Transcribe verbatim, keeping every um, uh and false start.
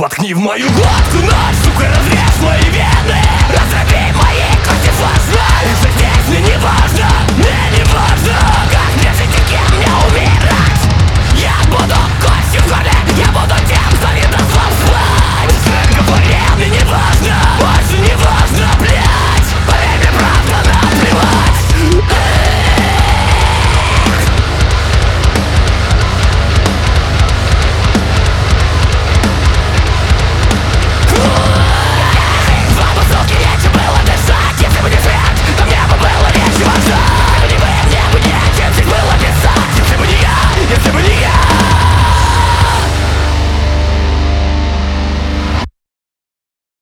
Воткни в мою глотку нож, сука, разрежь мои вены, раздроби мои кости сложно. И что здесь мне не важно, мне не важно, как мне жить и кем мне умирать. Я буду костью в горле, я буду тем,